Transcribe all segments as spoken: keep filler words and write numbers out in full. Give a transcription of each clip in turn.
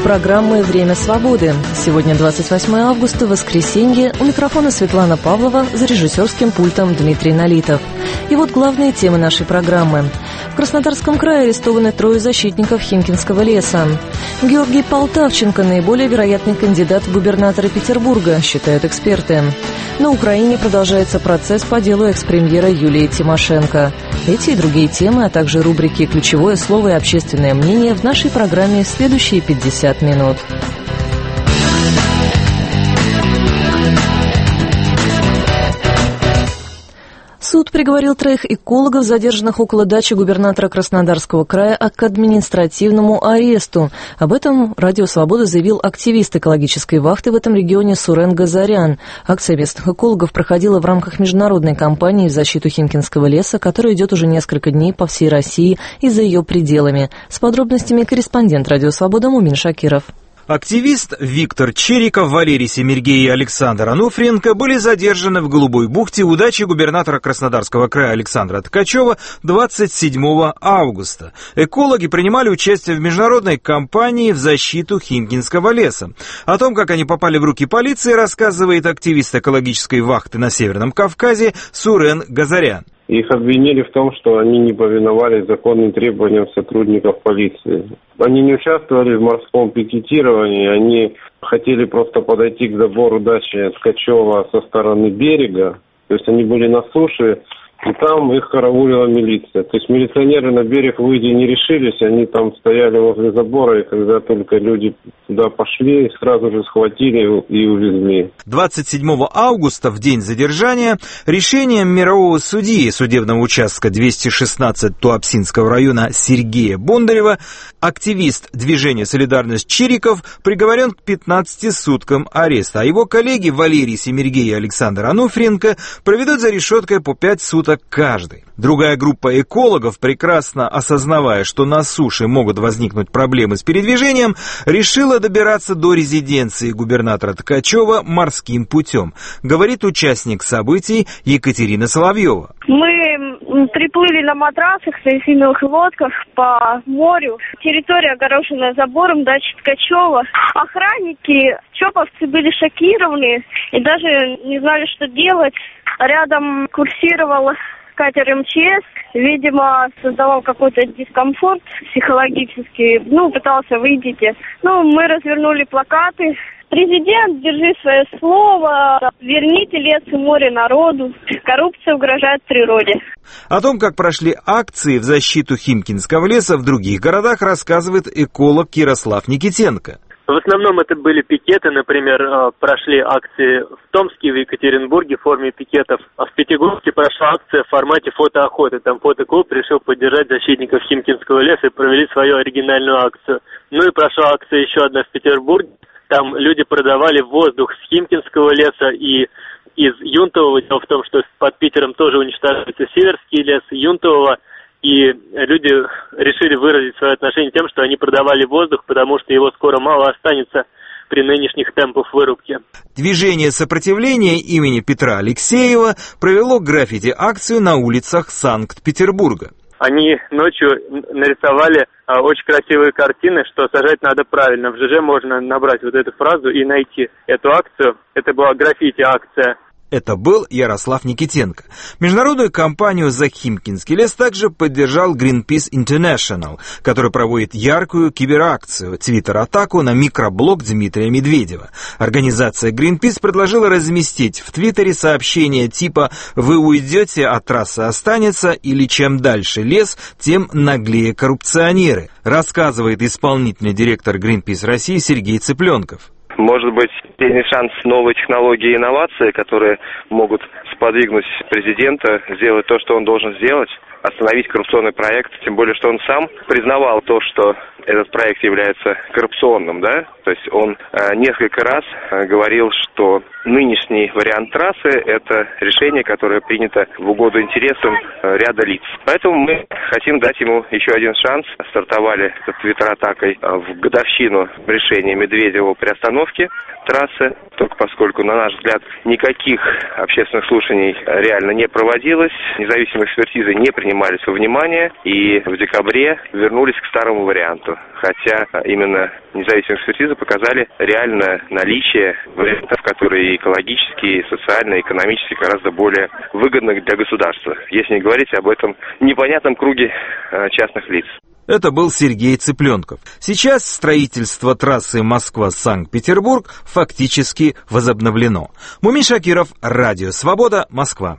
программы «Время свободы». Сегодня двадцать восьмое августа, воскресенье. У микрофона Светлана Павлова, за режиссерским пультом Дмитрий Налитов. И вот главные темы нашей программы. В Краснодарском крае арестованы трое защитников Химкинского леса. Георгий Полтавченко – наиболее вероятный кандидат в губернаторы Петербурга, считают эксперты. На Украине продолжается процесс по делу экс-премьера Юлии Тимошенко. Эти и другие темы, а также рубрики «Ключевое слово» и «Общественное мнение» в нашей программе в следующие пятьдесят минут. Суд приговорил троих экологов, задержанных около дачи губернатора Краснодарского края, к административному аресту. Об этом Радио Свобода заявил активист экологической вахты в этом регионе Сурен Газарян. Акция местных экологов проходила в рамках международной кампании в защиту Химкинского леса, которая идет уже несколько дней по всей России и за ее пределами. С подробностями корреспондент Радио Свобода Мумин Шакиров. Активист Виктор Чириков, Валерий Семергей и Александр Ануфриенко были задержаны в Голубой бухте у дачи губернатора Краснодарского края Александра Ткачева двадцать седьмого августа. Экологи принимали участие в международной кампании в защиту Химкинского леса. О том, как они попали в руки полиции, рассказывает активист экологической вахты на Северном Кавказе Сурен Газарян. Их обвинили в том, что они не повиновались законным требованиям сотрудников полиции. Они не участвовали в морском пикетировании, они хотели просто подойти к забору дачи Ткачева со стороны берега. То есть они были на суше, и там их караулила милиция. То есть милиционеры на берег выйти не решились, они там стояли возле забора, и когда только люди туда пошли, сразу же схватили и увезли. двадцать седьмого августа, в день задержания, решением мирового судьи судебного участка двести шестнадцать Туапсинского района Сергея Бондарева, активист движения «Солидарность» Чириков приговорен к пятнадцати суткам ареста, а его коллеги Валерий Семергей и Александр Ануфриенко проведут за решеткой по пять суток каждый. Другая группа экологов, прекрасно осознавая, что на суше могут возникнуть проблемы с передвижением, решила добираться до резиденции губернатора Ткачева морским путем, говорит участник событий Екатерина Соловьева. Мы приплыли на матрасах, на резиновых лодках по морю. Территория огорожена забором дачи Ткачева. Охранники, чоповцы были шокированы и даже не знали, что делать. Рядом курсировал катер эм че эс, видимо, создавал какой-то дискомфорт психологический, ну, пытался выйдите. Ну, мы развернули плакаты. Президент, держи свое слово, верните лес и море народу, коррупция угрожает природе. О том, как прошли акции в защиту Химкинского леса в других городах, рассказывает эколог Ярослав Никитенко. В основном это были пикеты, например, прошли акции в Томске, в Екатеринбурге в форме пикетов. А в Пятигорске прошла акция в формате фотоохоты. Там фотоклуб решил поддержать защитников Химкинского леса и провели свою оригинальную акцию. Ну и прошла акция еще одна в Петербурге. Там люди продавали воздух с Химкинского леса и из Юнтового. Дело в том, что под Питером тоже уничтожается Северский лес, Юнтового. И люди решили выразить свое отношение тем, что они продавали воздух, потому что его скоро мало останется при нынешних темпах вырубки. Движение сопротивления имени Петра Алексеева провело граффити-акцию на улицах Санкт-Петербурга. Они ночью нарисовали а, очень красивые картины, что сажать надо правильно. В ЖЖ можно набрать вот эту фразу и найти эту акцию. Это была граффити-акция. Это был Ярослав Никитенко. Международную кампанию за Химкинский лес также поддержал Greenpeace International, который проводит яркую киберакцию, твиттер-атаку на микроблог Дмитрия Медведева. Организация Greenpeace предложила разместить в твиттере сообщения типа «Вы уйдете, а трасса останется» или «Чем дальше лес, тем наглее коррупционеры», рассказывает исполнительный директор Greenpeace России Сергей Цыпленков. Может быть, есть шанс новые технологии и инновации, которые могут сподвигнуть президента сделать то, что он должен сделать, остановить коррупционный проект, тем более, что он сам признавал то, что этот проект является коррупционным, да, то есть он э, несколько раз э, говорил, что нынешний вариант трассы – это решение, которое принято в угоду интересам э, ряда лиц. Поэтому мы хотим дать ему еще один шанс. Стартовали с твиттер-атакой э, в годовщину решения Медведева при остановке трассы, только поскольку, на наш взгляд, никаких общественных слушаний реально не проводилось, независимая экспертиза не принималась принимались во внимание и в декабре вернулись к старому варианту. Хотя именно независимые экспертизы показали реальное наличие вариантов, которые экологически, социально, экономически гораздо более выгодны для государства, если не говорить об этом непонятном круге частных лиц. Это был Сергей Цыпленков. Сейчас строительство трассы Москва-Санкт-Петербург фактически возобновлено. Мумин Шакиров, Радио Свобода, Москва.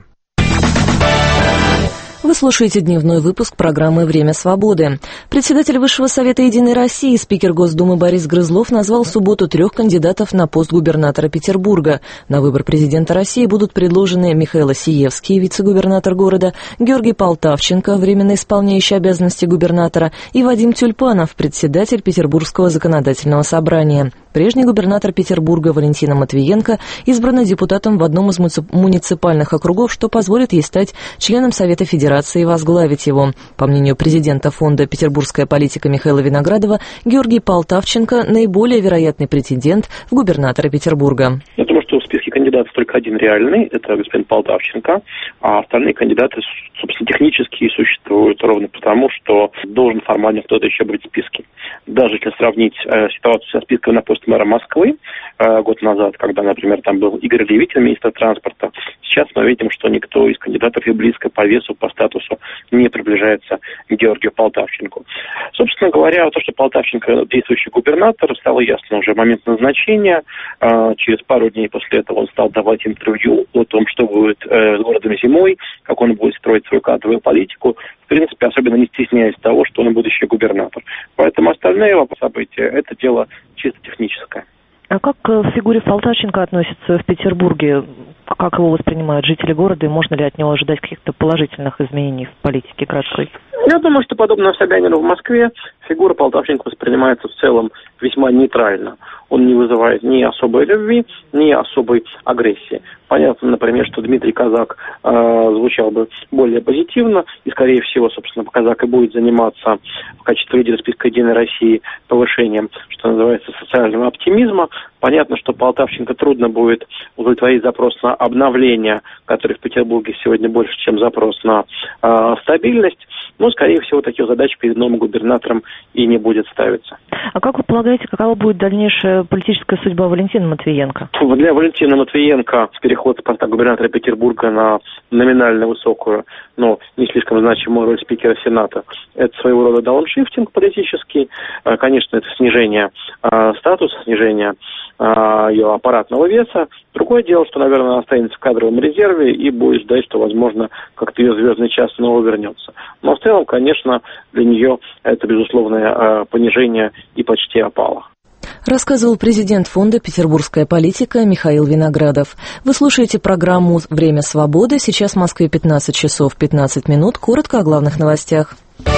Вы слушаете дневной выпуск программы «Время свободы». Председатель Высшего Совета Единой России, спикер Госдумы Борис Грызлов назвал в субботу трех кандидатов на пост губернатора Петербурга. На выбор президента России будут предложены Михаил Осиевский, вице-губернатор города, Георгий Полтавченко, временно исполняющий обязанности губернатора, и Вадим Тюльпанов, председатель Петербургского законодательного собрания. Прежний губернатор Петербурга Валентина Матвиенко избрана депутатом в одном из муниципальных округов, что позволит ей стать членом Совета Федерации и возглавить его. По мнению президента фонда «Петербургская политика» Михаила Виноградова, Георгий Полтавченко – наиболее вероятный претендент в губернатора Петербурга. Я думаю, что в списке кандидатов только один реальный – это господин Полтавченко, а остальные кандидаты, собственно, технически существуют ровно потому, что должен формально кто-то еще быть в списке. Даже если сравнить э, ситуацию со списком на пост мэра Москвы э, год назад, когда, например, там был Игорь Левитин, министр транспорта, сейчас мы видим, что никто из кандидатов и близко по весу, по статусу не приближается к Георгию Полтавченко. Собственно говоря, то, что Полтавченко действующий губернатор, стало ясно уже в момент назначения. Э, через пару дней после этого он стал давать интервью о том, что будет э, с городом зимой, как он будет строить свою кадровую политику, в принципе, особенно не стесняясь того, что он будущий губернатор. Поэтому остальные события – это дело чисто техническое. А как к фигуре Полтавченко относятся в Петербурге? Как его воспринимают жители города, и можно ли от него ожидать каких-то положительных изменений в политике городской? Я думаю, что подобно Собянину в Москве, фигура Полтавченко воспринимается в целом весьма нейтрально. Он не вызывает ни особой любви, ни особой агрессии. Понятно, например, что Дмитрий Казак э, звучал бы более позитивно, и, скорее всего, собственно, Казак и будет заниматься в качестве лидера списка «Единой России» повышением, что называется, социального оптимизма. Понятно, что Полтавченко трудно будет удовлетворить запрос на обновление, который в Петербурге сегодня больше, чем запрос на э, стабильность. Но, скорее всего, таких задач перед новым губернатором и не будет ставиться. А как вы полагаете, какова будет дальнейшая политическая судьба Валентина Матвиенко? Для Валентина Матвиенко переход с поста губернатора Петербурга на номинально высокую, но не слишком значимую роль спикера Сената – это своего рода дауншифтинг политический. Конечно, это снижение э, статуса, снижение э, ее аппаратного веса. Другое дело, что, наверное, она останется в кадровом резерве и будет ждать, что, возможно, как-то ее звездный час снова вернется. Но в целом, конечно, для нее это безусловное э, понижение и почти опала. Рассказывал президент фонда «Петербургская политика» Михаил Виноградов. Вы слушаете программу «Время свободы». Сейчас в Москве пятнадцать часов пятнадцать минут. Коротко о главных новостях.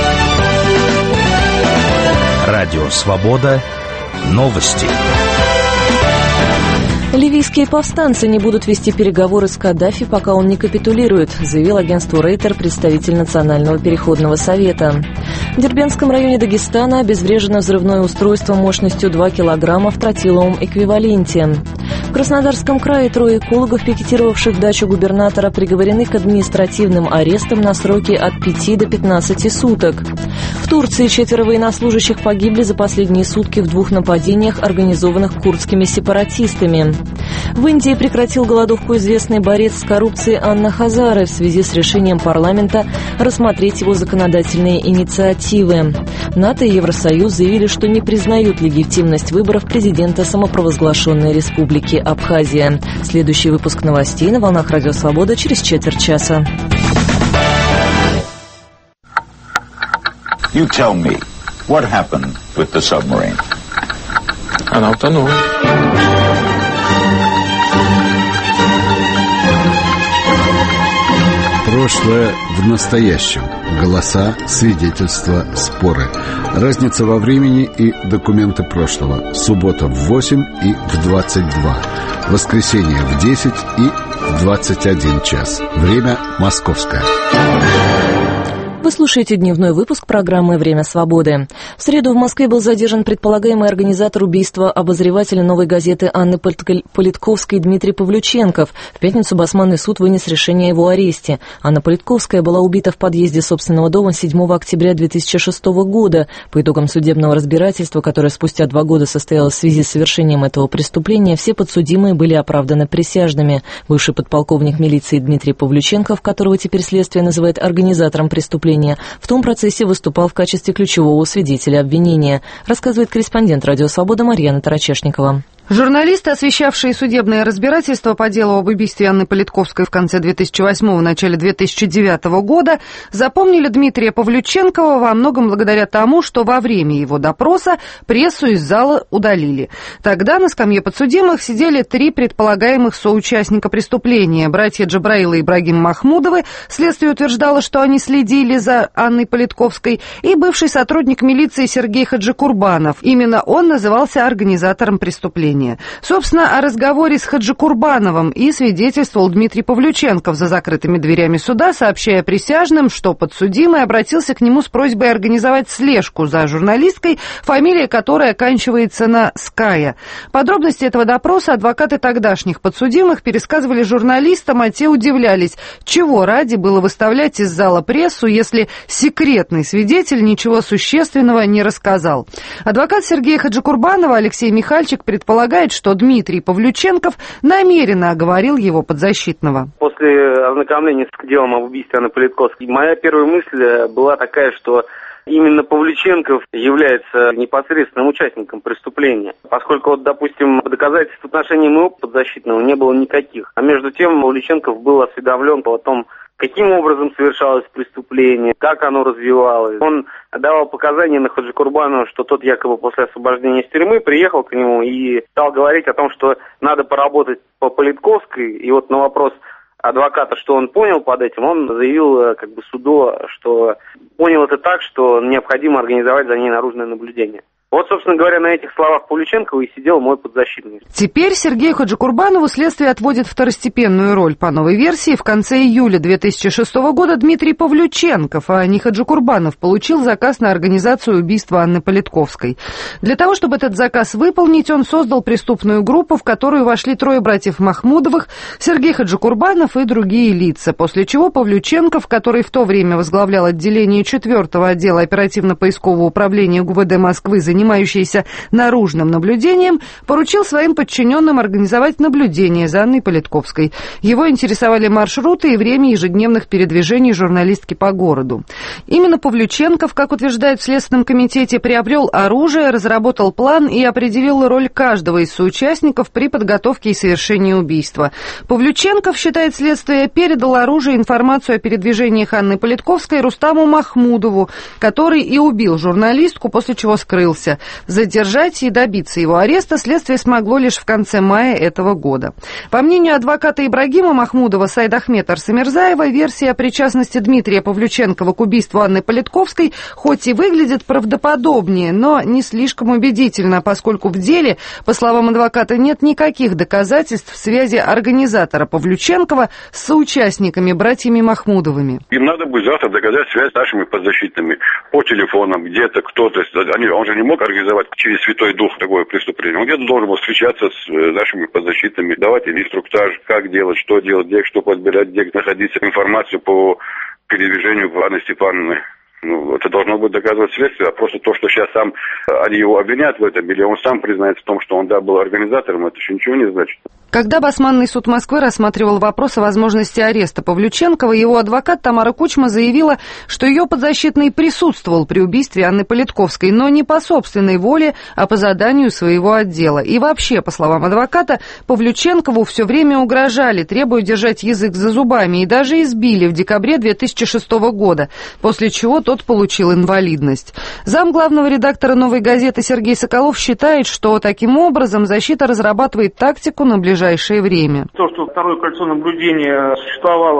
Радио «Свобода». Новости. Ливийские повстанцы не будут вести переговоры с Каддафи, пока он не капитулирует, заявил агентству Рейтер представитель Национального переходного совета. В Дербентском районе Дагестана обезврежено взрывное устройство мощностью два килограмма в тротиловом эквиваленте. В Краснодарском крае трое экологов, пикетировавших дачу губернатора, приговорены к административным арестам на сроки от пяти до пятнадцати суток. В Турции четверо военнослужащих погибли за последние сутки в двух нападениях, организованных курдскими сепаратистами. В Индии прекратил голодовку известный борец с коррупцией Анна Хазаре в связи с решением парламента рассмотреть его законодательные инициативы. НАТО и Евросоюз заявили, что не признают легитимность выборов президента самопровозглашенной республики Абхазия. Следующий выпуск новостей на волнах Радио Свобода через четверть часа. You tell me, what happened with the submarine? Она утонула. Прошлое в настоящем. Голоса, свидетельства, споры. Разница во времени и документы прошлого. Суббота в восемь и в двадцать два. Воскресенье в десять и в двадцать один час. Время московское. Вы слушаете дневной выпуск программы «Время свободы». В среду в Москве был задержан предполагаемый организатор убийства обозревателя «Новой газеты» Анны Политковской Дмитрий Павлюченков. В пятницу Басманный суд вынес решение о его аресте. Анна Политковская была убита в подъезде собственного дома седьмого октября две тысячи шестого года. По итогам судебного разбирательства, которое спустя два года состоялось в связи с совершением этого преступления, все подсудимые были оправданы присяжными. Бывший подполковник милиции Дмитрий Павлюченков, которого теперь следствие называет организатором преступления, в том процессе выступал в качестве ключевого свидетеля обвинения, рассказывает корреспондент «Радио Свобода» Марьяна Тарачешникова. Журналисты, освещавшие судебное разбирательство по делу об убийстве Анны Политковской в конце две тысячи восьмого, начале две тысячи девятого года, запомнили Дмитрия Павлюченкова во многом благодаря тому, что во время его допроса прессу из зала удалили. Тогда на скамье подсудимых сидели три предполагаемых соучастника преступления. Братья Джабраил и Ибрагим Махмудовы, следствие утверждало, что они следили за Анной Политковской, и бывший сотрудник милиции Сергей Хаджикурбанов. Именно он назывался организатором преступления. Собственно, о разговоре с Хаджикурбановым и свидетельствовал Дмитрий Павлюченков за закрытыми дверями суда, сообщая присяжным, что подсудимый обратился к нему с просьбой организовать слежку за журналисткой, фамилия которой оканчивается на «Ская». Подробности этого допроса адвокаты тогдашних подсудимых пересказывали журналистам, а те удивлялись, чего ради было выставлять из зала прессу, если секретный свидетель ничего существенного не рассказал. Адвокат Сергея Хаджикурбанова Алексей Михальчик предполагает, что Дмитрий Павлюченков намеренно оговорил его подзащитного. После ознакомления с делом об убийстве Анны Политковской, моя первая мысль была такая, что именно Павлюченков является непосредственным участником преступления, поскольку, вот, допустим, доказательств в отношении моего подзащитного не было никаких. А между тем Павлюченков был осведомлен о том, каким образом совершалось преступление, как оно развивалось. Он давал показания на Хаджикурбанова, что тот якобы после освобождения из тюрьмы приехал к нему и стал говорить о том, что надо поработать по Политковской. И вот на вопрос адвоката, что он понял под этим, он заявил как бы суду, что понял это так, что необходимо организовать за ней наружное наблюдение. Вот, собственно говоря, на этих словах Павлюченкова и сидел мой подзащитный. Теперь Сергею Хаджикурбанову следствие отводит второстепенную роль. По новой версии, в конце июля две тысячи шестого года Дмитрий Павлюченков, а не Хаджикурбанов, получил заказ на организацию убийства Анны Политковской. Для того, чтобы этот заказ выполнить, он создал преступную группу, в которую вошли трое братьев Махмудовых, Сергей Хаджикурбанов и другие лица, после чего Павлюченков, который в то время возглавлял отделение четвертого отдела оперативно-поискового управления ГУВД Москвы, занимающийся наружным наблюдением, поручил своим подчиненным организовать наблюдение за Анной Политковской. Его интересовали маршруты и время ежедневных передвижений журналистки по городу. Именно Павлюченков, как утверждают в Следственном комитете, приобрел оружие, разработал план и определил роль каждого из соучастников при подготовке и совершении убийства. Павлюченков, считает следствие, передал оружие и информацию о передвижениях Анны Политковской Рустаму Махмудову, который и убил журналистку, после чего скрылся. Задержать и добиться его ареста следствие смогло лишь в конце мая этого года. По мнению адвоката Ибрагима Махмудова Сайдахмета Арсамирзаева, версия о причастности Дмитрия Павлюченкова к убийству Анны Политковской хоть и выглядит правдоподобнее, но не слишком убедительно, поскольку в деле, по словам адвоката, нет никаких доказательств связи организатора Павлюченкова с соучастниками, братьями Махмудовыми. Им надо будет завтра доказать связь с нашими подзащитными по телефонам, где-то кто-то, они, он же не мог организовать через Святой Дух такое преступление. Он где-то должен был встречаться с нашими подзащитными, давать им инструктаж, как делать, что делать, где что подбирать, где находиться, информацию по передвижению Анны Степановны. Ну, это должно быть доказывать следствие, а просто то, что сейчас сам они его обвинят в этом, или он сам признается в том, что он, да, был организатором, это еще ничего не значит. Когда Басманный суд Москвы рассматривал вопрос о возможности ареста Павлюченкова, его адвокат Тамара Кучма заявила, что ее подзащитный присутствовал при убийстве Анны Политковской, но не по собственной воле, а по заданию своего отдела. И вообще, по словам адвоката, Павлюченкову все время угрожали, требуя держать язык за зубами, и даже избили в декабре две тысячи шестого года, после чего тот получил инвалидность. Зам главного редактора «Новой газеты» Сергей Соколов считает, что таким образом защита разрабатывает тактику на ближайшее время. То, что второе кольцо наблюдения существовало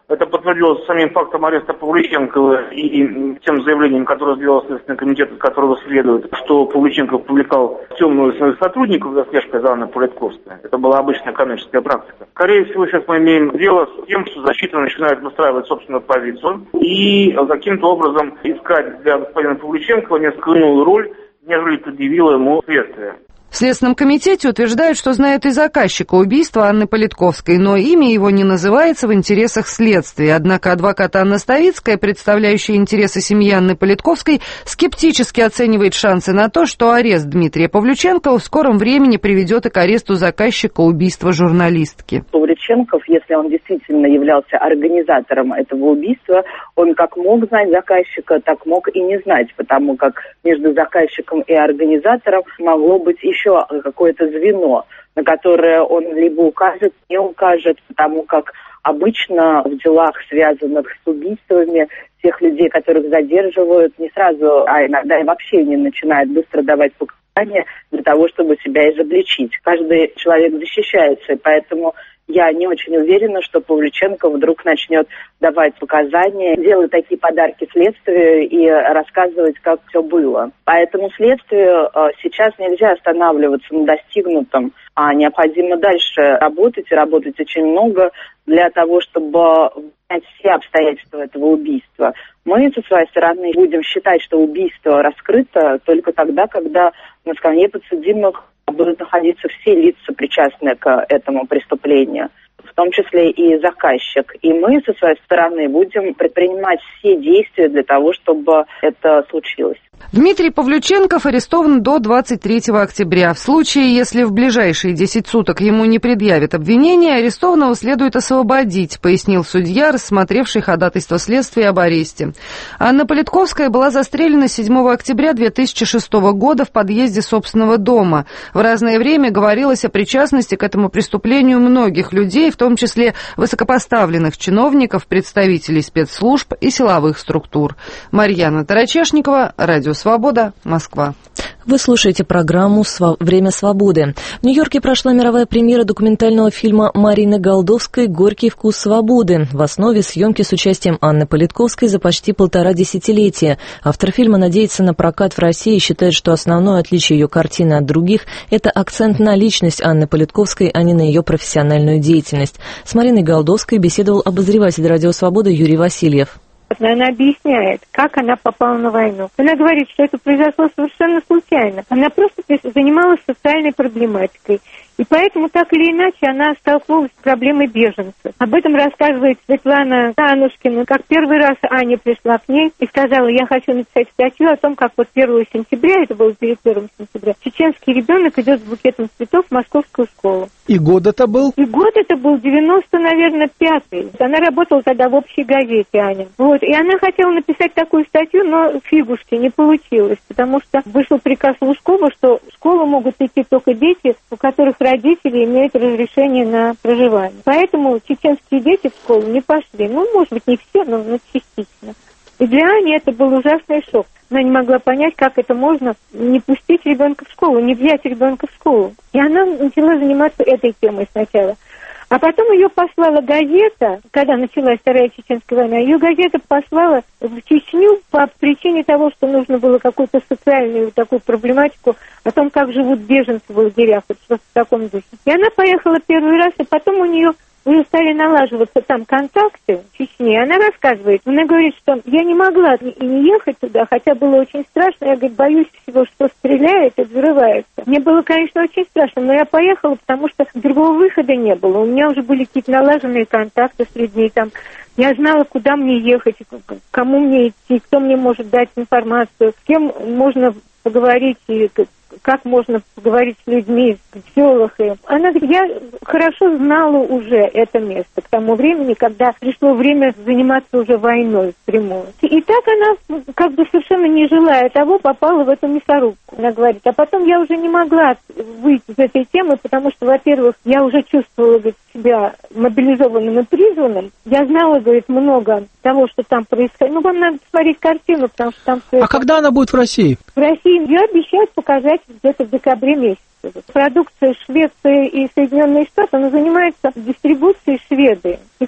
Это подтвердилось самим фактом ареста Павлюченкова и тем заявлением, которое сделал Следственный комитет, от которого следует, что Павлюченков привлекал темную своих сотрудников за слежкой за Анной Политковской. Это была обычная коммерческая практика. Скорее всего, сейчас мы имеем дело с тем, что защита начинает выстраивать собственную позицию и каким-то образом искать для господина Павлюченкова несколько иную роль, нежели предъявило ему следствие. В Следственном комитете утверждают, что знают и заказчика убийства Анны Политковской, но имя его не называется в интересах следствия. Однако адвокат Анна Ставицкая, представляющая интересы семьи Анны Политковской, скептически оценивает шансы на то, что арест Дмитрия Павлюченкова в скором времени приведет и к аресту заказчика убийства журналистки. Павлюченков, если он действительно являлся организатором этого убийства, он как мог знать заказчика, так мог и не знать, потому как между заказчиком и организатором могло быть еще еще какое-то звено, на которое он либо укажет, не укажет, потому как обычно в делах, связанных с убийствами, тех людей, которых задерживают, не сразу, а иногда и вообще не начинают быстро давать показания для того, чтобы себя изобличить. Каждый человек защищается, и поэтому я не очень уверена, что Павлюченков вдруг начнет давать показания, делать такие подарки следствию и рассказывать, как все было. Поэтому следствию сейчас нельзя останавливаться на достигнутом, а необходимо дальше работать, и работать очень много для того, чтобы понять все обстоятельства этого убийства. Мы, со своей стороны, будем считать, что убийство раскрыто только тогда, когда на скамье подсудимых будут находиться все лица, причастные к этому преступлению, в том числе и заказчик. И мы, со своей стороны, будем предпринимать все действия для того, чтобы это случилось. Дмитрий Павлюченков арестован до двадцать третьего октября. В случае, если в ближайшие десять суток ему не предъявят обвинения, арестованного следует освободить, пояснил судья, рассмотревший ходатайство следствия об аресте. Анна Политковская была застрелена седьмого октября две тысячи шестого года в подъезде собственного дома. В разное время говорилось о причастности к этому преступлению многих людей, в том числе высокопоставленных чиновников, представителей спецслужб и силовых структур. Марьяна Тарачешникова, Радио «Свобода», Москва. Вы слушаете программу «Время свободы». В Нью-Йорке прошла мировая премьера документального фильма Марины Голдовской «Горький вкус свободы». В основе съемки с участием Анны Политковской за почти полтора десятилетия. Автор фильма надеется на прокат в России и считает, что основное отличие ее картины от других – это акцент на личность Анны Политковской, а не на ее профессиональную деятельность. С Мариной Голдовской беседовал обозреватель «Радио Свобода» Юрий Васильев. Она объясняет, как она попала на войну. Она говорит, что это произошло совершенно случайно. Она просто занималась социальной проблематикой. И поэтому, так или иначе, она столкнулась с проблемой беженцев. Об этом рассказывает Светлана Анушкина, как первый раз Аня пришла к ней и сказала: я хочу написать статью о том, как вот первого сентября, это было перед первым сентября, чеченский ребенок идет с букетом цветов в московскую школу. И год это был? И год это был девяносто, наверное, пятый. Она работала тогда в общей газете, Аня. Вот. И она хотела написать такую статью, но фигушки, не получилось, потому что вышел приказ Лужкова, что в школу могут идти только дети, у которых родители имеют разрешение на проживание. Поэтому чеченские дети в школу не пошли. Ну, может быть, не все, но, но частично. И для Ани это был ужасный шок. Она не могла понять, как это можно не пустить ребенка в школу, не взять ребенка в школу. И она начала заниматься этой темой сначала. А потом ее послала газета, когда началась Вторая Чеченская война, ее газета послала в Чечню по причине того, что нужно было какую-то социальную такую проблематику о том, как живут беженцы в лагерях, вот что-то в таком духе. И она поехала первый раз, и потом у нее уже стали налаживаться там контакты в Чечне. И она рассказывает, она говорит, что я не могла и не ехать туда, хотя было очень страшно. Я, говорит, боюсь всего, что стреляет и взрывается. Мне было, конечно, очень страшно, но я поехала, потому что другого выхода не было. У меня уже были какие-то налаженные контакты с людьми там. Я знала, куда мне ехать, к кому мне идти, кто мне может дать информацию, с кем можно поговорить и как можно поговорить с людьми в селах. Она говорит, я хорошо знала уже это место к тому времени, когда пришло время заниматься уже войной впрямую. И так она, как бы совершенно не желая того, попала в эту мясорубку. Она говорит, а потом я уже не могла выйти из этой темы, потому что, во-первых, я уже чувствовала, говорит, себя мобилизованным и призванным. Я знала, говорит, много того, что там происходит. Ну, вам надо посмотреть картину, потому что там... А когда она будет в России? В России ее обещают показать где-то в декабре месяце. Продукция Швеции и Соединенные Штаты, она занимается дистрибуцией Шведы. И кроме того,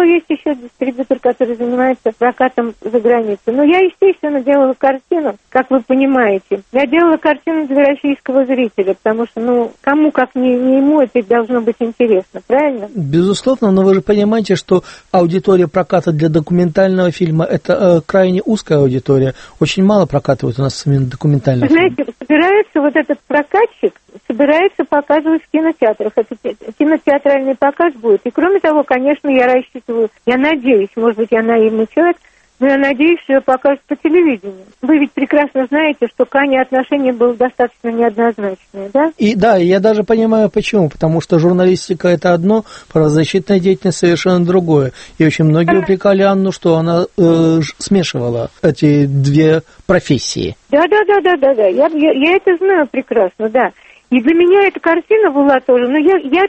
того, есть еще дистрибьютор, который занимается прокатом за границей. Но я, естественно, делала картину, как вы понимаете. Я делала картину для российского зрителя, потому что, ну, кому, как не, не ему, это должно быть интересно, правильно? Безусловно, но вы же понимаете, что аудитория проката для документального фильма – это э, крайне узкая аудитория. Очень мало прокатывают у нас именно документальных фильмов. Знаете, собирается вот этот прокатчик, собирается показывать в кинотеатрах. Это кинотеатральный показ будет. И кроме того, конечно, я рассчитываю, я надеюсь, может быть, я наивный человек, но я надеюсь, что ее покажут по телевидению. Вы ведь прекрасно знаете, что к Ане отношение было достаточно неоднозначное, да? И да, я даже понимаю почему, потому что журналистика – это одно, правозащитная деятельность совершенно другое. И очень многие упрекали Анну, что она э, смешивала эти две профессии. Да, да, да, да, да, да. Я, я, я это знаю прекрасно, да. И для меня эта картина была тоже, но я, я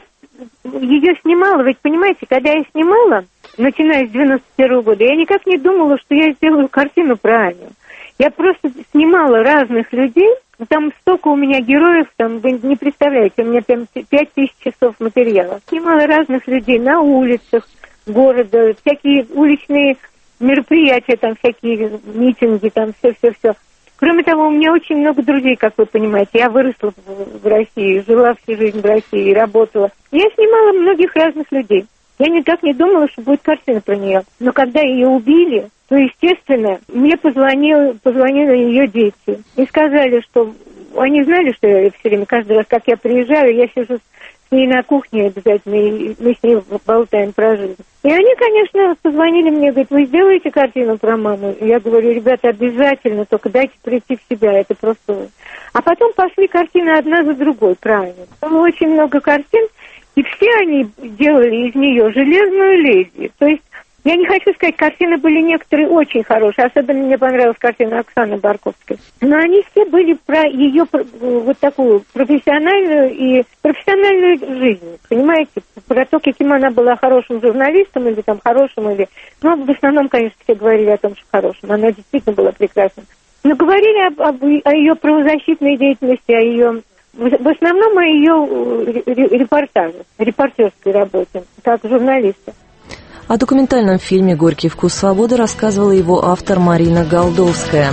ее снимала, ведь понимаете, когда я снимала, начиная с девяносто первого года, я никак не думала, что я сделаю картину про Аню. Я просто снимала разных людей, там столько у меня героев, там, вы не представляете, у меня там пять тысяч часов материала. Снимала разных людей на улицах города, всякие уличные мероприятия, там всякие митинги, там все-все-все. Кроме того, у меня очень много друзей, как вы понимаете. Я выросла в России, жила всю жизнь в России, работала. Я снимала многих разных людей. Я никак не думала, что будет картина про нее. Но когда ее убили, то, естественно, мне позвонили, позвонили ее дети. И сказали, что они знали, что я все время, каждый раз, как я приезжаю, я сижу с ней на кухне обязательно, и мы с ней болтаем про жизнь. И они, конечно, позвонили мне, говорят, вы сделаете картину про маму? Я говорю, ребята, обязательно, только дайте прийти в себя, это просто... А потом пошли картины одна за другой, правильно. Было очень много картин, и все они делали из нее железную леди. То есть, я не хочу сказать, картины были некоторые очень хорошие, особенно мне понравилась картина Оксаны Барковской. Но они все были про ее вот такую профессиональную и профессиональную жизнь, понимаете? Про то, каким она была хорошим журналистом или там хорошим, или... Ну, в основном, конечно, все говорили о том, что хорошим. Она действительно была прекрасна. Но говорили об, об, о ее правозащитной деятельности, о ее... В основном о ее репортаже, репортерской работе, как журналиста. О документальном фильме «Горький вкус свободы» рассказывала его автор Марина Голдовская.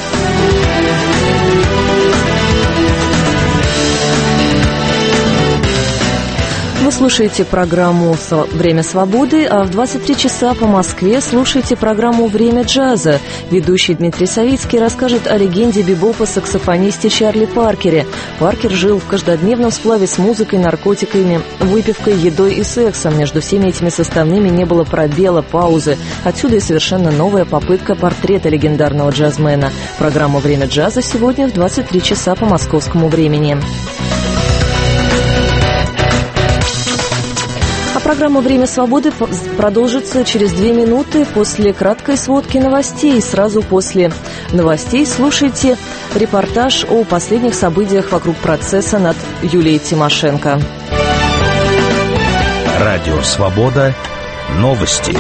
Вы слушаете программу «Время свободы», а в двадцать три часа по Москве слушайте программу «Время джаза». Ведущий Дмитрий Савицкий расскажет о легенде бибопа-саксофонисте Чарли Паркере. Паркер жил в каждодневном сплаве с музыкой, наркотиками, выпивкой, едой и сексом. Между всеми этими составными не было пробела, паузы. Отсюда и совершенно новая попытка портрета легендарного джазмена. Программа «Время джаза» сегодня в двадцать три часа по московскому времени. Программа «Время свободы» продолжится через две минуты после краткой сводки новостей. Сразу после новостей слушайте репортаж о последних событиях вокруг процесса над Юлией Тимошенко. Радио «Свобода». Новости.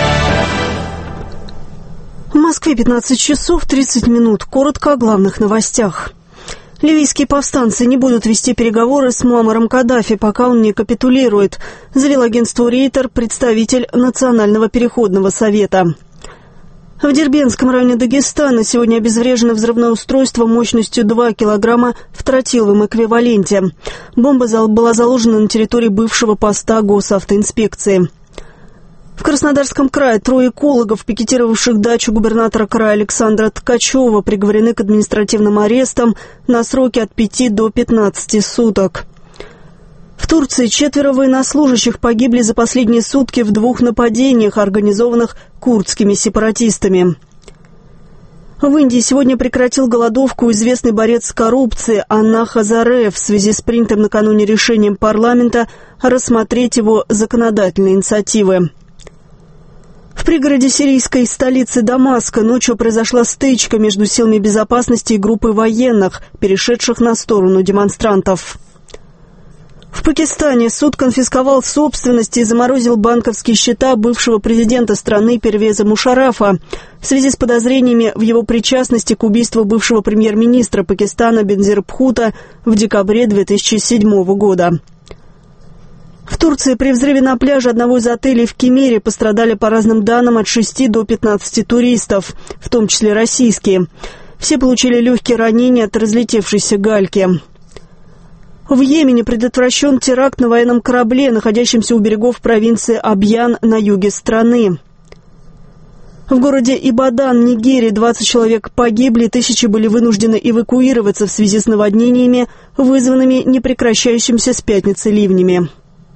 В Москве пятнадцать часов тридцать минут. Коротко о главных новостях. Ливийские повстанцы не будут вести переговоры с Муаммаром Каддафи, пока он не капитулирует, заявил агентству Рейтер представитель Национального переходного совета. В Дербентском районе Дагестана сегодня обезврежено взрывное устройство мощностью два килограмма в тротиловом эквиваленте. Бомба была заложена на территории бывшего поста госавтоинспекции. В Краснодарском крае трое экологов, пикетировавших дачу губернатора края Александра Ткачева, приговорены к административным арестам на сроки от пяти до пятнадцати суток. В Турции четверо военнослужащих погибли за последние сутки в двух нападениях, организованных курдскими сепаратистами. В Индии сегодня прекратил голодовку известный борец с коррупцией Анна Хазаре в связи с принятым накануне решением парламента рассмотреть его законодательные инициативы. В пригороде сирийской столицы Дамаска ночью произошла стычка между силами безопасности и группой военных, перешедших на сторону демонстрантов. В Пакистане суд конфисковал собственность и заморозил банковские счета бывшего президента страны Первеза Мушаррафа в связи с подозрениями в его причастности к убийству бывшего премьер-министра Пакистана Бензир Бхутто в декабре две тысячи седьмого года. В Турции при взрыве на пляже одного из отелей в Кемере пострадали по разным данным от шести до пятнадцати туристов, в том числе российские. Все получили легкие ранения от разлетевшейся гальки. В Йемене предотвращен теракт на военном корабле, находящемся у берегов провинции Абьян на юге страны. В городе Ибадан, Нигерии, двадцать человек погибли, тысячи были вынуждены эвакуироваться в связи с наводнениями, вызванными непрекращающимися с пятницы ливнями.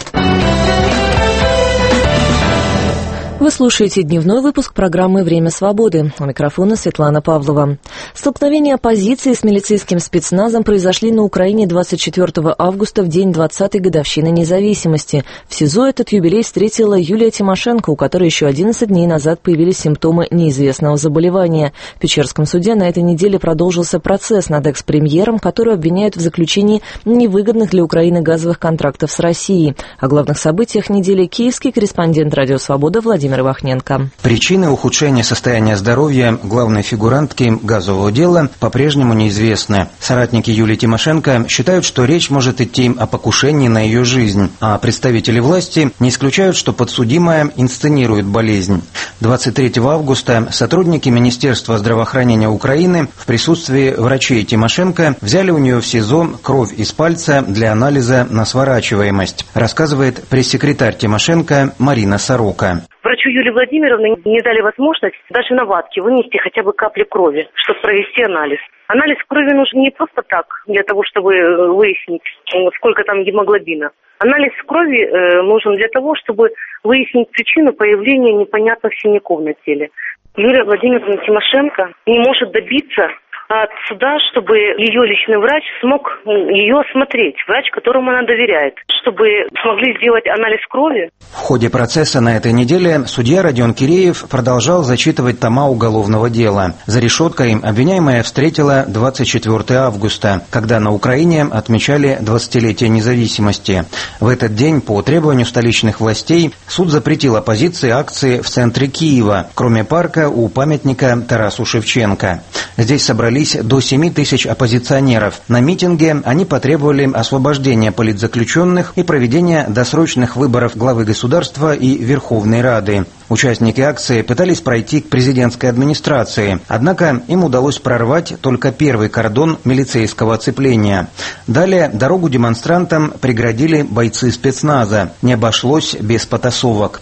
Вы слушаете дневной выпуск программы «Время свободы». У микрофона Светлана Павлова. Столкновения оппозиции с милицейским спецназом произошли на Украине двадцать четвёртого августа в день двадцатой годовщины независимости. В СИЗО этот юбилей встретила Юлия Тимошенко, у которой еще одиннадцать дней назад появились симптомы неизвестного заболевания. В Печерском суде на этой неделе продолжился процесс над экс-премьером, который обвиняют в заключении невыгодных для Украины газовых контрактов с Россией. О главных событиях недели киевский корреспондент «Радио Свобода» Владимир Вахненко. Причины ухудшения состояния здоровья главной фигурантки газового дела по-прежнему неизвестны. Соратники Юлии Тимошенко считают, что речь может идти о покушении на ее жизнь, а представители власти не исключают, что подсудимая инсценирует болезнь. двадцать третьего августа сотрудники Министерства здравоохранения Украины в присутствии врачей Тимошенко взяли у нее в СИЗО кровь из пальца для анализа на сворачиваемость, рассказывает пресс-секретарь Тимошенко Марина Сорока. Врачу Юлии Владимировне не дали возможность даже на ватке вынести хотя бы капли крови, чтобы провести анализ. Анализ крови нужен не просто так, для того, чтобы выяснить, сколько там гемоглобина. Анализ крови нужен для того, чтобы выяснить причину появления непонятных синяков на теле. Юлия Владимировна Тимошенко не может добиться от суда, чтобы ее личный врач смог ее осмотреть, врач, которому она доверяет, чтобы смогли сделать анализ крови. В ходе процесса на этой неделе судья Родион Киреев продолжал зачитывать тома уголовного дела. За решеткой обвиняемая встретила двадцать четвёртого августа, когда на Украине отмечали двадцатилетие независимости. В этот день по требованию столичных властей суд запретил оппозиции акции в центре Киева, кроме парка у памятника Тарасу Шевченко. Здесь собрались до семи тысяч оппозиционеров. На митинге они потребовали освобождения политзаключенных и проведения досрочных выборов главы государства и Верховной Рады. Участники акции пытались пройти к президентской администрации, однако им удалось прорвать только первый кордон милицейского оцепления. Далее дорогу демонстрантам преградили бойцы спецназа. Не обошлось без потасовок.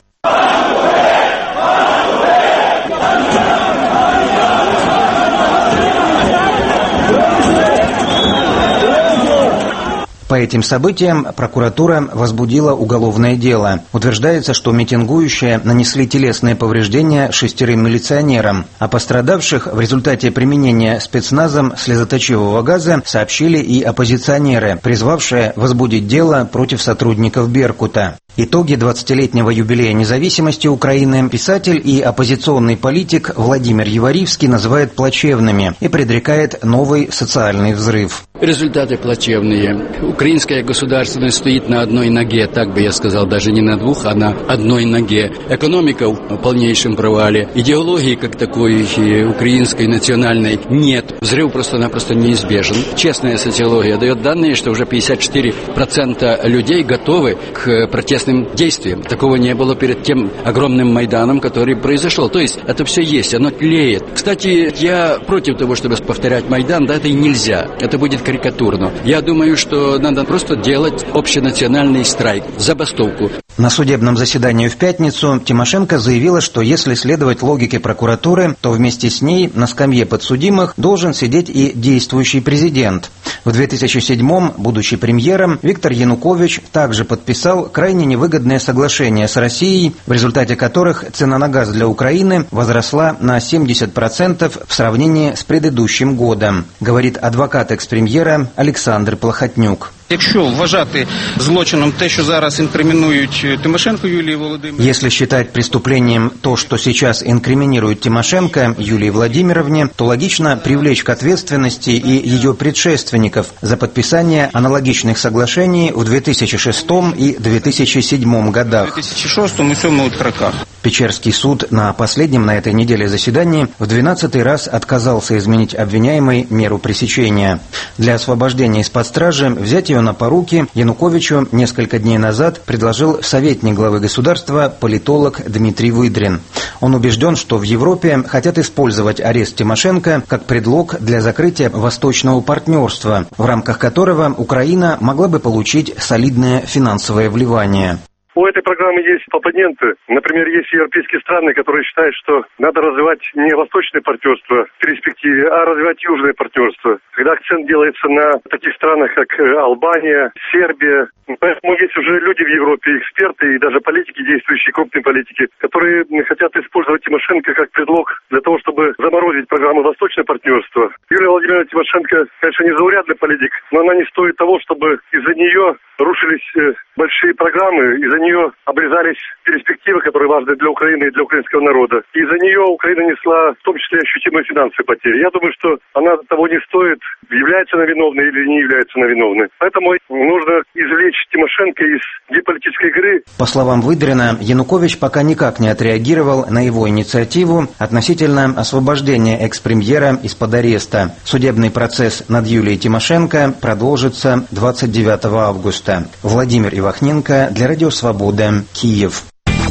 По этим событиям прокуратура возбудила уголовное дело. Утверждается, что митингующие нанесли телесные повреждения шестерым милиционерам. О пострадавших в результате применения спецназом слезоточивого газа сообщили и оппозиционеры, призвавшие возбудить дело против сотрудников Беркута. Итоги двадцатилетнего юбилея независимости Украины писатель и оппозиционный политик Владимир Егоривский называет плачевными и предрекает новый социальный взрыв. Результаты плачевные. Украинская государственность стоит на одной ноге, так бы я сказал, даже не на двух, а на одной ноге. Экономика в полнейшем провале. Идеологии как такой украинской национальной нет. Взрыв просто-напросто неизбежен. Честная социология дает данные, что уже пятьдесят четыре процента людей готовы к протестным действиям. Такого не было перед тем огромным Майданом, который произошел. То есть это все есть, оно тлеет. Кстати, я против того, чтобы повторять Майдан, да, это и нельзя. Это будет карикатурно. Я думаю, что надо просто делать общенациональный страйк, забастовку. На судебном заседании в пятницу Тимошенко заявила, что если следовать логике прокуратуры, то вместе с ней на скамье подсудимых должен сидеть и действующий президент. В две тысячи седьмом, будучи премьером, Виктор Янукович также подписал крайне невыгодное соглашение с Россией, в результате которых цена на газ для Украины возросла на семьдесят процентов в сравнении с предыдущим годом, говорит адвокат экс-премьера Олександр Плохотнюк. Якщо вважати злочином те, що зараз інкримінують Тимошенко Юлии Владимировне. Если считать преступлением то, что сейчас инкриминирует Тимошенко Юлии Владимировне, то логично привлечь к ответственности и ее предшественников за подписание аналогичных соглашений в две тысячи шестом и две тысячи седьмом годах. В две тысячи шестом и две тысячи седьмом роках. Печерский суд на последнем на этой неделе заседании в двенадцатый раз отказался изменить обвиняемой меру пресечения. Для освобождения из-под стражи взять ее ее на поруки Януковичу несколько дней назад предложил советник главы государства, политолог Дмитрий Выдрин. Он убежден, что в Европе хотят использовать арест Тимошенко как предлог для закрытия восточного партнерства, в рамках которого Украина могла бы получить солидное финансовое вливание. У этой программы есть оппоненты. Например, есть европейские страны, которые считают, что надо развивать не восточное партнерство в перспективе, а развивать южное партнерство. Когда акцент делается на таких странах, как Албания, Сербия. Поэтому есть уже люди в Европе, эксперты и даже политики, действующие, крупные политики, которые хотят использовать Тимошенко как предлог для того, чтобы заморозить программу «Восточное партнерство». Юлия Владимировна Тимошенко, конечно, незаурядный политик, но она не стоит того, чтобы из-за нее рушились большие программы, из-за нее обрезались перспективы, которые важны для Украины и для украинского народа. Из-за нее Украина несла в том числе ощутимые финансовые потери. Я думаю, что она того не стоит, является она виновной или не является она виновной. Поэтому нужно извлечь Тимошенко из геополитической игры. По словам Выдрина, Янукович пока никак не отреагировал на его инициативу относительно освобождения экс-премьера из-под ареста. Судебный процесс над Юлией Тимошенко продолжится двадцать девятого августа. Владимир Ивахненко для Радио Свобода, Киев.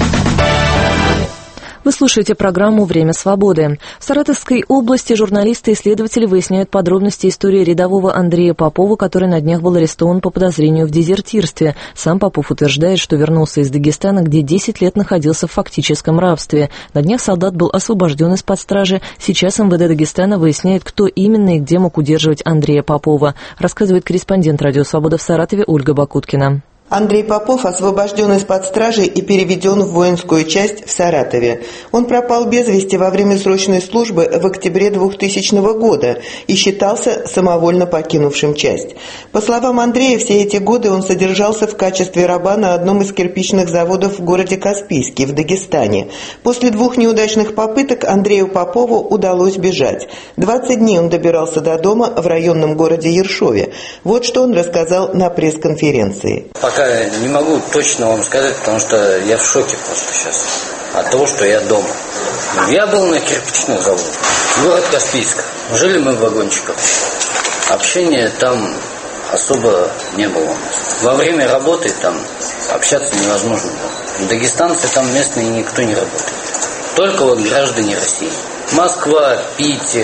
Вы слушаете программу «Время свободы». В Саратовской области журналисты и исследователи выясняют подробности истории рядового Андрея Попова, который на днях был арестован по подозрению в дезертирстве. Сам Попов утверждает, что вернулся из Дагестана, где десять лет находился в фактическом рабстве. На днях солдат был освобожден из-под стражи. Сейчас эм вэ дэ Дагестана выясняет, кто именно и где мог удерживать Андрея Попова, рассказывает корреспондент «Радио Свобода» в Саратове Ольга Бакуткина. Андрей Попов освобожден из-под стражи и переведен в воинскую часть в Саратове. Он пропал без вести во время срочной службы в октябре двухтысячного года и считался самовольно покинувшим часть. По словам Андрея, все эти годы он содержался в качестве раба на одном из кирпичных заводов в городе Каспийске в Дагестане. После двух неудачных попыток Андрею Попову удалось бежать. двадцать дней он добирался до дома в районном городе Ершове. Вот что он рассказал на пресс-конференции. Не могу точно вам сказать, потому что я в шоке просто сейчас от того, что я дома. Я был на кирпичных заводах, город Каспийск. Жили мы в вагончиках. Общения там особо не было у нас. Во время работы там общаться невозможно было. Дагестанцы там местные никто не работает. Только вот граждане России. Москва, Питер.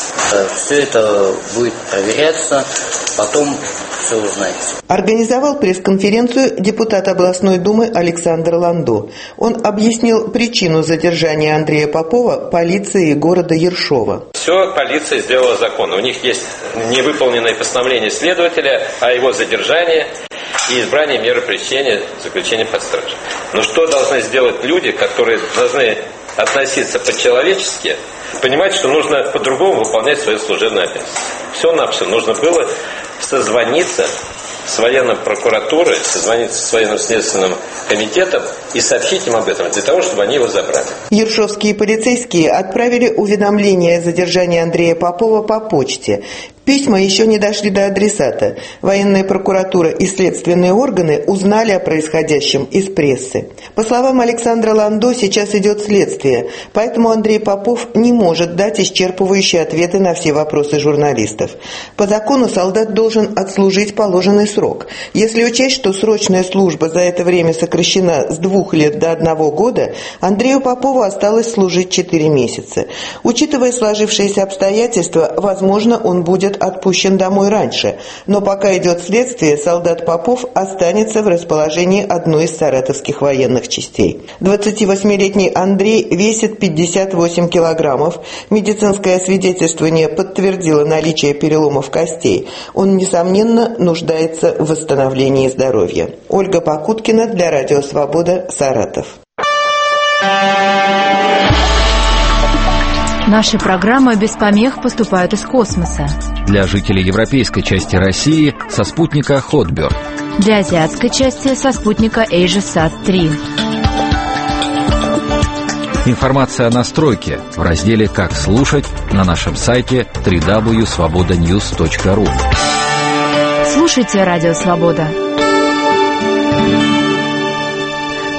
Все это будет проверяться, потом все узнаете. Организовал пресс-конференцию депутат областной думы Александр Ландо. Он объяснил причину задержания Андрея Попова полицией города Ершова. Все полиция сделала законно. У них есть невыполненное постановление следователя о его задержании и избрании меры пресечения, заключения под стражей. Но что должны сделать люди, которые должны относиться по-человечески, понимать, что нужно по-другому выполнять свою служебную обязанность. Все-навсего нужно было созвониться с военной прокуратурой, созвониться с военным следственным комитетом и сообщить им об этом, для того, чтобы они его забрали. Ершовские полицейские отправили уведомление о задержании Андрея Попова по почте. Письма еще не дошли до адресата. Военная прокуратура и следственные органы узнали о происходящем из прессы. По словам Александра Ландо, сейчас идет следствие, поэтому Андрей Попов не может дать исчерпывающие ответы на все вопросы журналистов. По закону солдат должен отслужить положенный срок. Если учесть, что срочная служба за это время сокращена с двух лет до одного года, Андрею Попову осталось служить четыре месяца. Учитывая сложившиеся обстоятельства, возможно, он будет отпущен домой раньше, но пока идет следствие, солдат Попов останется в расположении одной из саратовских военных частей. двадцативосьмилетний Андрей весит пятьдесят восемь килограммов. Медицинское освидетельствование подтвердило наличие переломов костей. Он, несомненно, нуждается в восстановлении здоровья. Ольга Покуткина для Радио Свобода, Саратов. Наши программы без помех поступают из космоса. Для жителей европейской части России со спутника Хотберг. Для азиатской части со спутника AsiaSat три. Информация о настройке в разделе «Как слушать» на нашем сайте дабл ю дабл ю дабл ю точка свобода ньюс точка ру. Слушайте Радио Свобода.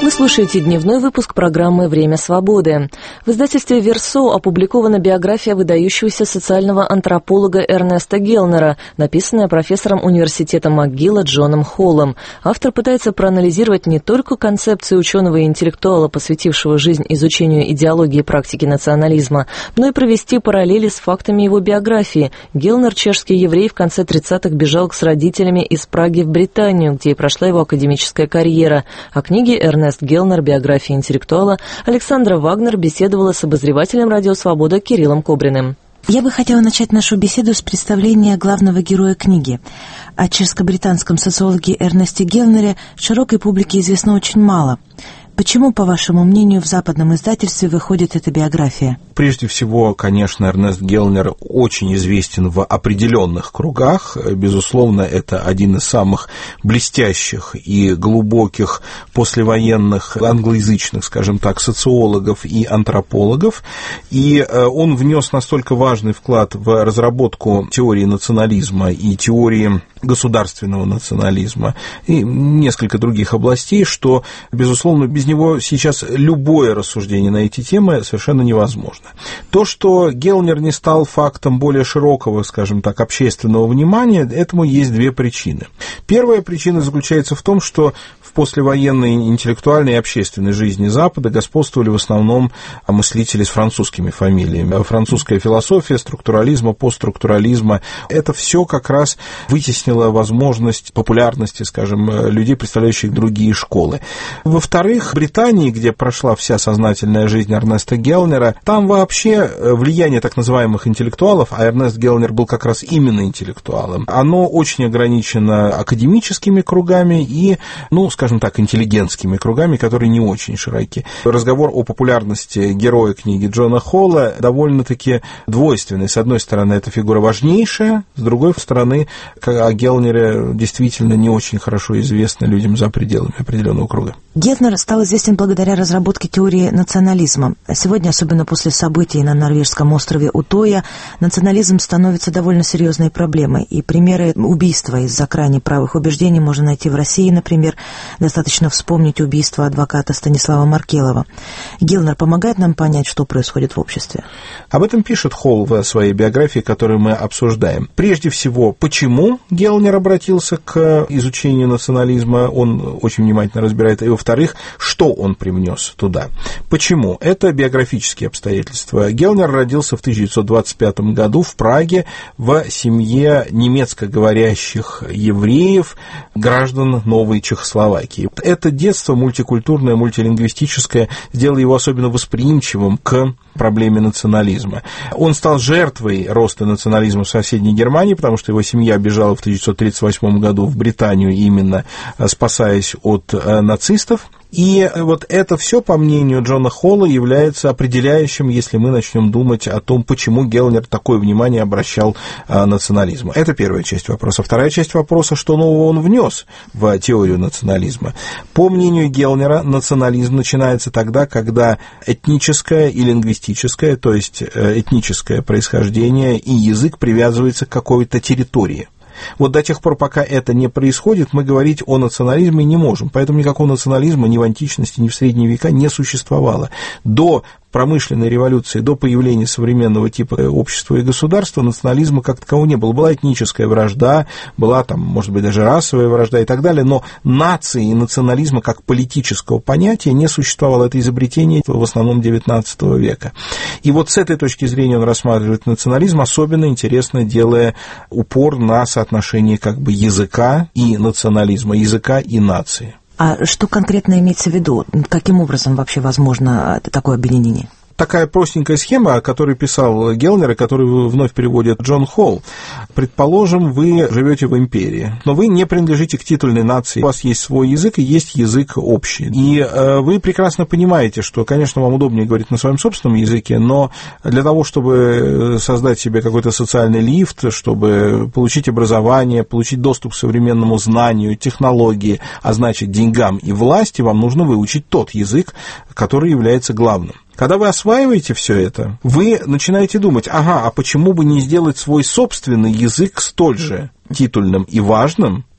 Вы слушаете дневной выпуск программы «Время свободы». В издательстве «Версо» опубликована биография выдающегося социального антрополога Эрнеста Гелнера, написанная профессором университета МcGill Джоном Холлом. Автор пытается проанализировать не только концепции ученого и интеллектуала, посвятившего жизнь изучению идеологии и практики национализма, но и провести параллели с фактами его биографии. Гелнер, чешский еврей, в конце тридцатых бежал с родителями из Праги в Британию, где и прошла его академическая карьера. О книге «Эрнест Гелнер. Биография интеллектуала» Александра Вагнер беседовала с обозревателем «Радио Свобода» Кириллом Кобриным. Я бы хотела начать нашу беседу с представления главного героя книги. О чешско-британском социологе Эрнесте Гелнере широкой публике известно очень мало. Почему, по вашему мнению, в западном издательстве выходит эта биография? Прежде всего, конечно, Эрнест Гелнер очень известен в определенных кругах. Безусловно, это один из самых блестящих и глубоких послевоенных англоязычных, скажем так, социологов и антропологов. И он внес настолько важный вклад в разработку теории национализма и теории государственного национализма и несколько других областей, что, безусловно, без него сейчас любое рассуждение на эти темы совершенно невозможно. То, что Гелнер не стал фактом более широкого, скажем так, общественного внимания, этому есть две причины. Первая причина заключается в том, что в послевоенной интеллектуальной и общественной жизни Запада господствовали в основном мыслители с французскими фамилиями. Французская философия структурализма, постструктурализма – это все как раз вытеснило возможность популярности, скажем, людей, представляющих другие школы. Во-вторых, в Британии, где прошла вся сознательная жизнь Эрнеста Гелнера, там вообще влияние так называемых интеллектуалов, а Эрнест Гелнер был как раз именно интеллектуалом, оно очень ограничено академическими кругами и, ну, скажем так, интеллигентскими кругами, которые не очень широки. Разговор о популярности героя книги Джона Холла довольно-таки двойственный. С одной стороны, эта фигура важнейшая, с другой стороны, о Гелнере действительно не очень хорошо известно людям за пределами определенного круга. Гелнер стал известен благодаря разработке теории национализма. Сегодня, особенно после событий на норвежском острове Утоя, национализм становится довольно серьезной проблемой. И примеры убийства из-за крайне правых убеждений можно найти в России, например. Достаточно вспомнить убийство адвоката Станислава Маркелова. Гелнер помогает нам понять, что происходит в обществе? Об этом пишет Холл в своей биографии, которую мы обсуждаем. Прежде всего, почему Гелнер обратился к изучению национализма, он очень внимательно разбирает, и, во-вторых, что он привнес туда. Почему? Это биографические обстоятельства. Гелнер родился в тысяча девятьсот двадцать пятом году в Праге в семье немецкоговорящих евреев, граждан новой Чехословакии. Это детство мультикультурное, мультилингвистическое сделало его особенно восприимчивым к проблеме национализма. Он стал жертвой роста национализма в соседней Германии, потому что его семья бежала в тысяча девятьсот тридцать восьмом году в Британию, именно спасаясь от нацистов. И вот это все, по мнению Джона Холла, является определяющим, если мы начнем думать о том, почему Гелнер такое внимание обращал а, национализму. Это первая часть вопроса. Вторая часть вопроса, что нового он внес в теорию национализма. По мнению Гелнера, национализм начинается тогда, когда этническое и лингвистическое, то есть этническое происхождение и язык привязывается к какой-то территории. Вот до тех пор, пока это не происходит, мы говорить о национализме не можем. Поэтому никакого национализма ни в античности, ни в средние века не существовало. До промышленной революции, до появления современного типа общества и государства национализма как такового не было. Была этническая вражда, была там, может быть, даже расовая вражда и так далее, но нации и национализма как политического понятия не существовало. Это изобретение в основном девятнадцатого века. И вот с этой точки зрения он рассматривает национализм, особенно интересно, делая упор на соотношение как бы языка и национализма, языка и нации. А что конкретно имеется в виду? Каким образом вообще возможно такое объединение? Такая простенькая схема, о которой писал Гелнер, и которую вновь переводит Джон Холл. Предположим, вы живете в империи, но вы не принадлежите к титульной нации. У вас есть свой язык и есть язык общий. И э, вы прекрасно понимаете, что, конечно, вам удобнее говорить на своем собственном языке, но для того, чтобы создать себе какой-то социальный лифт, чтобы получить образование, получить доступ к современному знанию, технологии, а значит деньгам и власти, вам нужно выучить тот язык, который является главным. Когда вы осваиваете все это, вы начинаете думать, ага, а почему бы не сделать свой собственный язык столь же титульным и важным,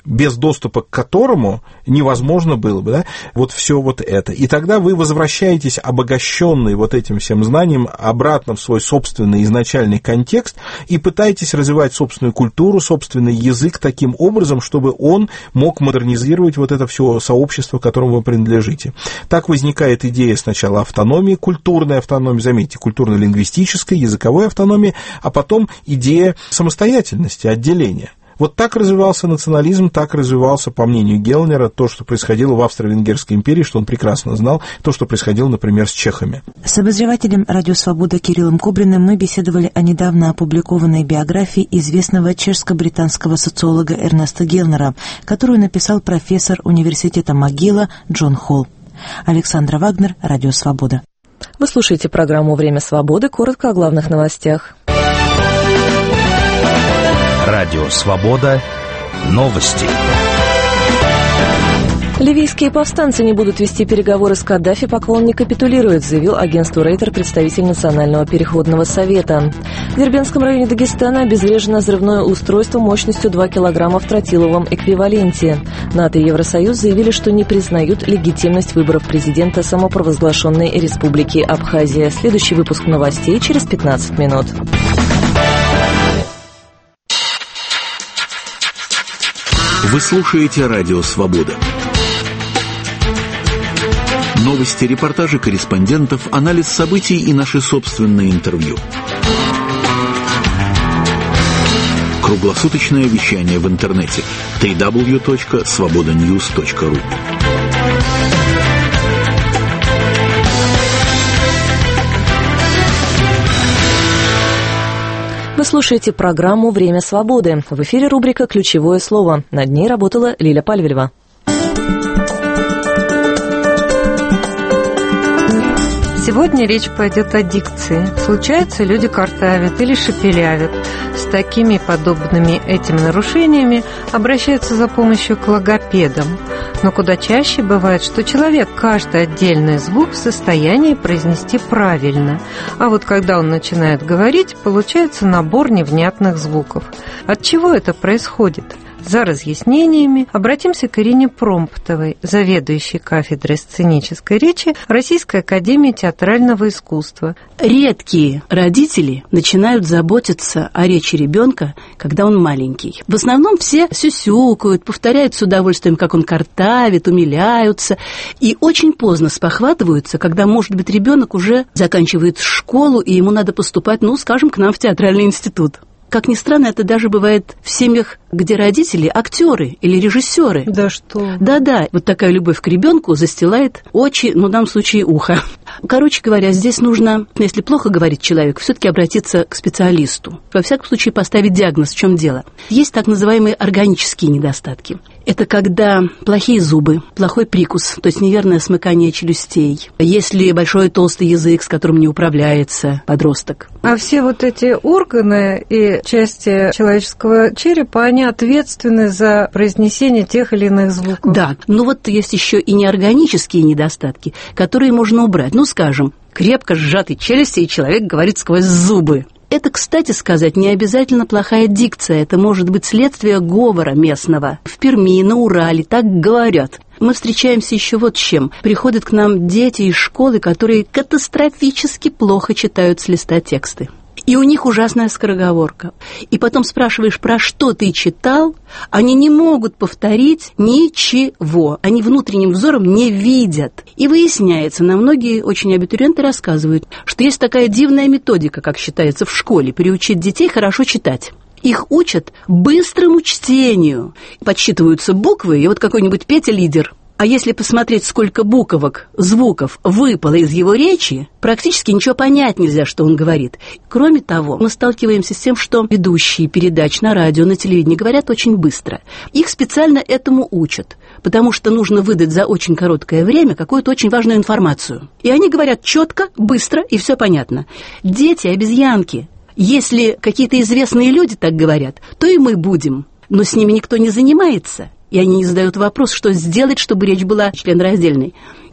без доступа к которому невозможно было бы, да, вот все вот это. И тогда вы возвращаетесь, обогащенный вот этим всем знанием, обратно в свой собственный изначальный контекст и пытаетесь развивать собственную культуру, собственный язык таким образом, чтобы он мог модернизировать вот это все сообщество, которому вы принадлежите. Так возникает идея сначала автономии, культурной автономии, заметьте, культурно-лингвистической, языковой автономии, а потом идея самостоятельности, отделения. Вот так развивался национализм, так развивался, по мнению Гелнера, то, что происходило в Австро-Венгерской империи, что он прекрасно знал, то, что происходило, например, с чехами. С обозревателем «Радио Свобода» Кириллом Кубриным мы беседовали о недавно опубликованной биографии известного чешско-британского социолога Эрнеста Гелнера, которую написал профессор университета МcGill Джон Холл. Александра Вагнер, «Радио Свобода». Вы слушаете программу «Время свободы». Коротко о главных новостях. Радио «Свобода». Новости. Ливийские повстанцы не будут вести переговоры с Каддафи, пока он не капитулирует, заявил агентству Рейтер представитель Национального переходного совета. В Дербентском районе Дагестана обезврежено взрывное устройство мощностью два килограмма в тротиловом эквиваленте. НАТО и Евросоюз заявили, что не признают легитимность выборов президента самопровозглашенной Республики Абхазия. Следующий выпуск новостей через пятнадцать минут. Вы слушаете «Радио Свобода». Новости, репортажи корреспондентов, анализ событий и наши собственные интервью. Круглосуточное вещание в интернете дабл ю дабл ю дабл ю точка свобода ньюс точка ру. Вы слушаете программу «Время свободы». В эфире рубрика «Ключевое слово». Над ней работала Лиля Пальвелева. Сегодня речь пойдет о дикции. Случается, люди картавят или шепелявят. С такими подобными этим нарушениями обращаются за помощью к логопедам. Но куда чаще бывает, что человек каждый отдельный звук в состоянии произнести правильно. А вот когда он начинает говорить, получается набор невнятных звуков. От чего это происходит? За разъяснениями обратимся к Ирине Промптовой, заведующей кафедрой сценической речи Российской академии театрального искусства. Редкие родители начинают заботиться о речи ребенка, когда он маленький. В основном все сюсюкают, повторяют с удовольствием, как он картавит, умиляются, и очень поздно спохватываются, когда, может быть, ребенок уже заканчивает школу, и ему надо поступать, ну, скажем, к нам в театральный институт. Как ни странно, это даже бывает в семьях, где родители актеры или режиссеры. Да что? Да-да, вот такая любовь к ребенку застилает очи, ну, в данном случае ухо. Короче говоря, здесь нужно, если плохо говорит человек, все-таки обратиться к специалисту. Во всяком случае, поставить диагноз, в чем дело. Есть так называемые органические недостатки. Это когда плохие зубы, плохой прикус, то есть неверное смыкание челюстей. Если большой толстый язык, с которым не управляется подросток. А все вот эти органы и части человеческого черепа, они ответственны за произнесение тех или иных звуков. Да, но вот есть еще и неорганические недостатки, которые можно убрать. Ну, скажем, крепко сжатой челюсти, и человек говорит сквозь зубы. Это, кстати сказать, не обязательно плохая дикция. Это может быть следствие говора местного. В Перми, на Урале так говорят. Мы встречаемся еще вот с чем. Приходят к нам дети из школы, которые катастрофически плохо читают с листа тексты. И у них ужасная скороговорка. И потом спрашиваешь, про что ты читал, они не могут повторить ничего. Они внутренним взором не видят. И выясняется, на многие очень абитуриенты рассказывают, что есть такая дивная методика, как считается в школе, приучить детей хорошо читать. Их учат быстрому чтению. Подсчитываются буквы, и вот какой-нибудь Петя лидер. А если посмотреть, сколько буквок, звуков выпало из его речи, практически ничего понять нельзя, что он говорит. Кроме того, мы сталкиваемся с тем, что ведущие передач на радио, на телевидении говорят очень быстро. Их специально этому учат, потому что нужно выдать за очень короткое время какую-то очень важную информацию. И они говорят четко, быстро, и все понятно. Дети, обезьянки. Если какие-то известные люди так говорят, то и мы будем. Но с ними никто не занимается. И они не задают вопрос, что сделать, чтобы речь была членораздельной.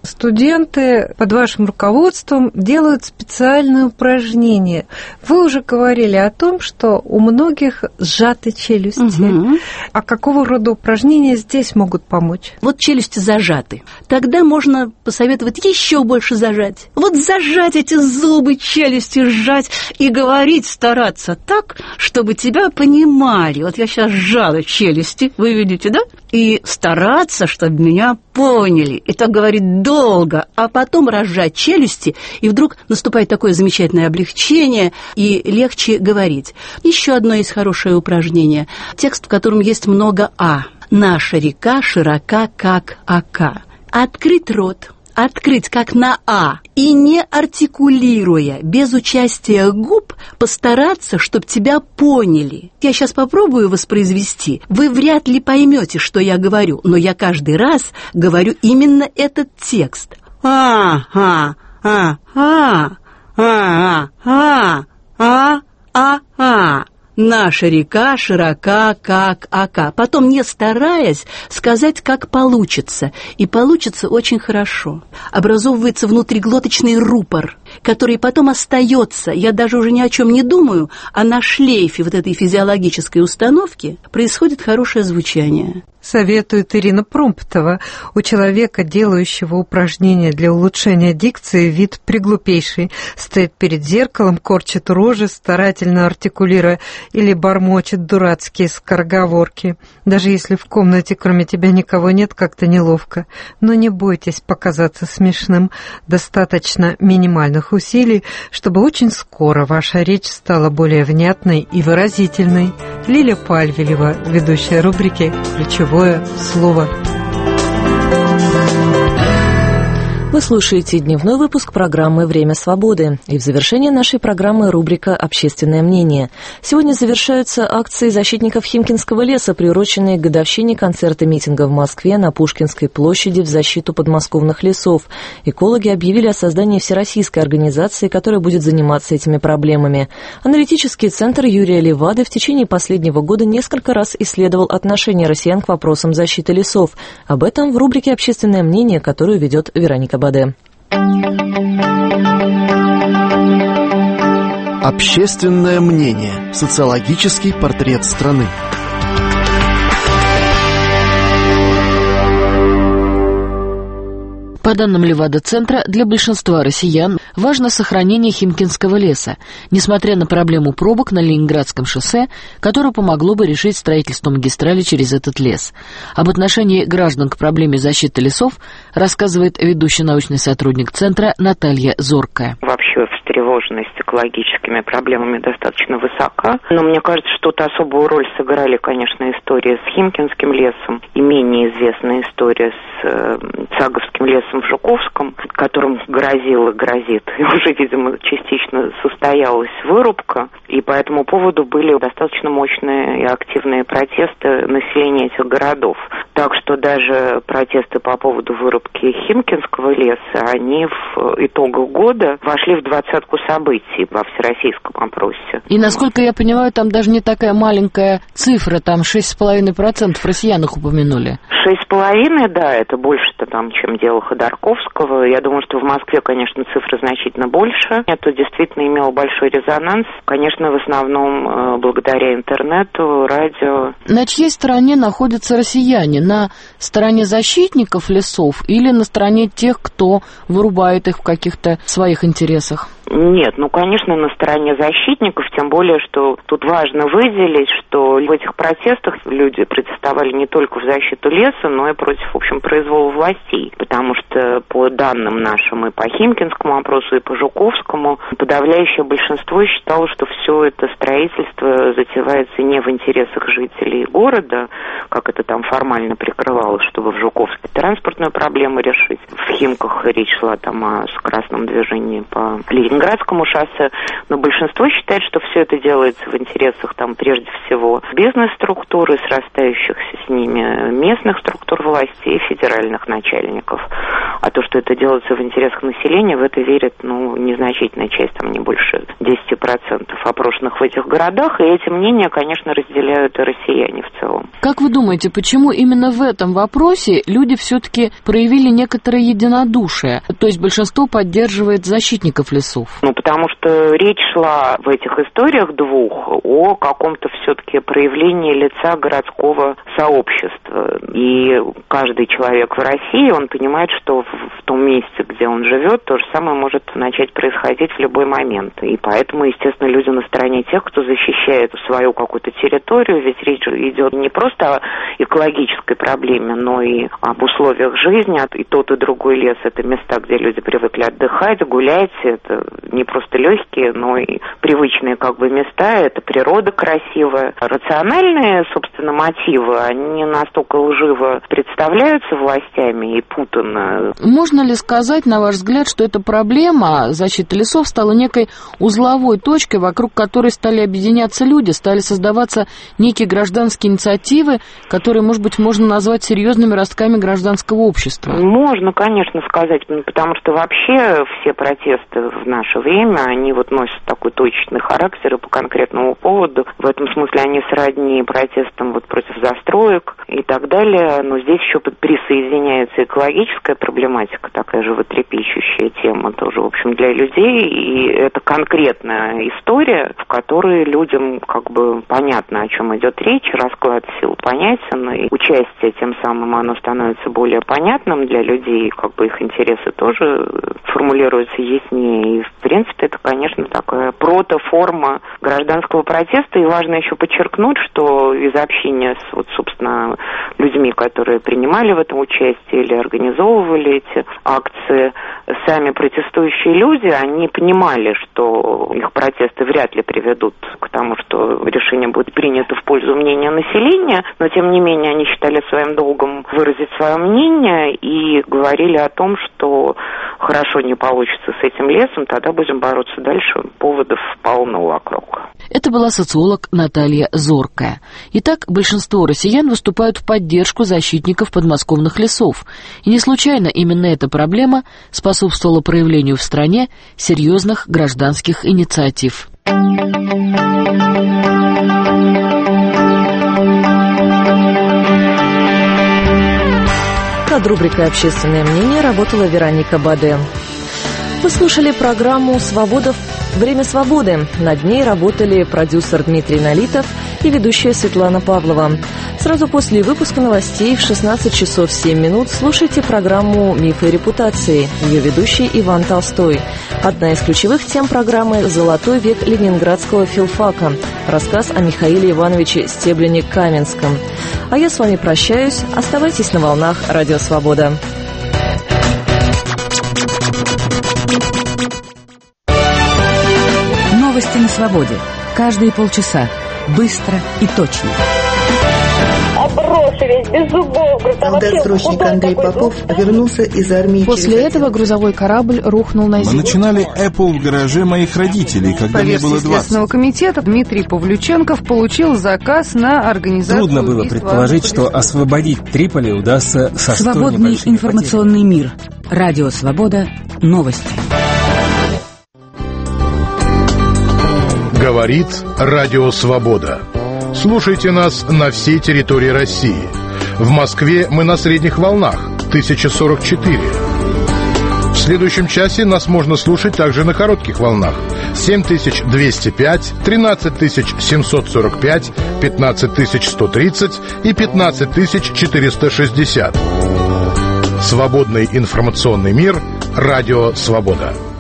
Студенты под вашим руководством делают специальные упражнения. Вы уже говорили о том, что у многих сжаты челюсти. Угу. А какого рода упражнения здесь могут помочь? Вот челюсти зажаты. Тогда можно посоветовать еще больше зажать. Вот зажать эти зубы, челюсти сжать и говорить, стараться так, чтобы тебя понимали. Вот я сейчас сжала челюсти, вы видите, да? И стараться, чтобы меня поняли. И так говорить долго, а потом разжать челюсти, и вдруг наступает такое замечательное облегчение, и легче говорить. Еще одно есть хорошее упражнение. Текст, в котором есть много «а». «Наша река широка, как ока». Открыть рот. Открыть как на «а» и не артикулируя, без участия губ, постараться, чтобы тебя поняли. Я сейчас попробую воспроизвести. Вы вряд ли поймете, что я говорю, но я каждый раз говорю именно этот текст. А, а, а, а, а, а, а, а, а. Наша река широка, как ока. Потом, не стараясь, сказать, как получится. И получится очень хорошо. Образовывается внутриглоточный рупор, который потом остается. Я даже уже ни о чем не думаю, а на шлейфе вот этой физиологической установки происходит хорошее звучание. Советует Ирина Промптова. У человека, делающего упражнения для улучшения дикции, вид приглупейший. Стоит перед зеркалом, корчит рожи, старательно артикулируя, или бормочет дурацкие скороговорки. Даже если в комнате кроме тебя никого нет, как-то неловко. Но не бойтесь показаться смешным. Достаточно минимальных усилий, чтобы очень скоро ваша речь стала более внятной и выразительной. Лиля Пальвелева, ведущая рубрики «Ключевое слово». Вы слушаете дневной выпуск программы «Время свободы». И в завершение нашей программы рубрика «Общественное мнение». Сегодня завершаются акции защитников Химкинского леса, приуроченные к годовщине концерта-митинга в Москве на Пушкинской площади в защиту подмосковных лесов. Экологи объявили о создании всероссийской организации, которая будет заниматься этими проблемами. Аналитический центр Юрия Левады в течение последнего года несколько раз исследовал отношение россиян к вопросам защиты лесов. Об этом в рубрике «Общественное мнение», которую ведет Вероника Баде. Общественное мнение. Социологический портрет страны. По данным Левада-центра, для большинства россиян важно сохранение Химкинского леса, несмотря на проблему пробок на Ленинградском шоссе, которое помогло бы решить строительство магистрали через этот лес. Об отношении граждан к проблеме защиты лесов рассказывает ведущий научный сотрудник центра Наталья Зоркая. Вообще встревоженность экологическими проблемами достаточно высока, но мне кажется, что тут особую роль сыграли, конечно, история с Химкинским лесом и менее известная история с э, Цаговским лесом в Жуковском, которым грозила, грозит, и уже, видимо, частично состоялась вырубка, и по этому поводу были достаточно мощные и активные протесты населения этих городов. Так что даже протесты по поводу вырубки Химкинского леса, они в итогах года вошли в двадцатку событий во всероссийском опросе. И, насколько я понимаю, там даже не такая маленькая цифра, там шесть с половиной процентов россиян их упомянули. Шесть с половиной, да, это больше-то там, чем дело Ходорковского. Я думаю, что в Москве, конечно, цифры значительно больше. Это действительно имело большой резонанс. Конечно, в основном э, благодаря интернету, радио. На чьей стороне находятся россияне? На стороне защитников лесов или на стороне тех, кто вырубает их в каких-то своих интересах? Нет, ну, конечно, на стороне защитников, тем более, что тут важно выделить, что в этих протестах люди протестовали не только в защиту леса, но и против, в общем, произвола властей, потому что по данным нашим и по Химкинскому опросу, и по Жуковскому, подавляющее большинство считало, что все это строительство затевается не в интересах жителей города, как это там формально прикрывалось, чтобы в Жуковске транспортную проблему решить. В Химках речь шла там о скоростном движении по Ленинградскому шоссе, но большинство считает, что все это делается в интересах там прежде всего бизнес-структуры, срастающихся с ними местных структур власти и федеральных начальников. А то, что это делается в интересах населения, в это верит, ну, незначительная часть, там не больше десять процентов опрошенных в этих городах, и эти мнения, конечно, разделяют и россияне в целом. Как вы думаете, почему именно в этом вопросе люди все-таки проявили некоторое единодушие? То есть большинство поддерживает защитников лесов? Ну, потому что речь шла в этих историях двух о каком-то все-таки проявлении лица городского сообщества. И каждый человек в России, он понимает, что в, в том месте, где он живет, то же самое может начать происходить в любой момент. И поэтому, естественно, люди на стороне тех, кто защищает свою какую-то территорию, ведь речь идет не просто о экологической проблеме, но и об условиях жизни. И тот, и другой лес — это места, где люди привыкли отдыхать, гулять. Это не просто легкие, но и привычные как бы места. Это природа красивая. Рациональные, собственно, мотивы, они настолько лживо представляются властями и путанно. Можно ли сказать, на ваш взгляд, что эта проблема защиты лесов стала некой узловой точкой, вокруг которой стали объединяться люди, стали создаваться некие гражданские инициативы, которые, может быть, можно назвать серьезными ростками гражданского общества? Можно, конечно, сказать, потому что вообще все протесты в наше время, они вот носят такой точечный характер и по конкретному поводу. В этом смысле они сродни протестам вот против застроек и так далее. Но здесь еще присоединяется экологическая проблематика, такая животрепещущая тема тоже, в общем, для людей. И это конкретная история, в которой людям как бы понятно, о чем идет речь, расклад сил понятен, и участие тем самым оно становится более понятным для людей, как бы их интересы тоже формулируются яснее. И, в принципе, это, конечно, такая протоформа гражданского протеста. И важно еще подчеркнуть, что из общения с, вот, собственно, людьми, которые принимали в этом участие или организовывали эти акции, сами протестующие люди, они понимали, что их протесты вряд ли приведут к тому, что решение будет принято в пользу мнения населения, но, тем не менее, они считали своим долгом выразить свое мнение и говорили о том, что хорошо не получится с этим лесом, тогда будем бороться дальше, поводов полно вокруг. Это была социолог Наталья Зоркая. Итак, большинство россиян выступают в поддержку защитников подмосковных лесов. И не случайно именно эта проблема способствовала проявлению в стране серьезных гражданских инициатив. Над рубрикой «Общественное мнение» работала Вероника Баде. Вы слушали программу «Свобода. Время свободы». Над ней работали продюсер Дмитрий Налитов и ведущая Светлана Павлова. Сразу после выпуска новостей в шестнадцать часов семь минут слушайте программу «Мифы и репутации». Ее ведущий Иван Толстой. Одна из ключевых тем программы «Золотой век ленинградского филфака». Рассказ о Михаиле Ивановиче Стеблине-Каменском. А я с вами прощаюсь. Оставайтесь на волнах «Радио Свобода». Новости на свободе. Каждые полчаса. Быстро и точно. Обросший весь, без зубов. Солдат-срочник Андрей Попов вернулся из армии. После этого грузовой корабль рухнул на землю. Мы начинали Apple в гараже моих родителей, когда мне было двадцать. По версии Следственного комитета, Дмитрий Павлюченков получил заказ на организацию... Трудно было предположить, что освободить Триполи удастся со столь Свободный информационный мир. Радио Свобода. Новости. Говорит Радио Свобода. Слушайте нас на всей территории России. В Москве мы на средних волнах тысяча сорок четыре. В следующем часе нас можно слушать также на коротких волнах семь тысяч двести пять, тринадцать тысяч семьсот сорок пять, пятнадцать тысяч сто тридцать и пятнадцать тысяч четыреста шестьдесят. Свободный информационный мир. Радио Свобода.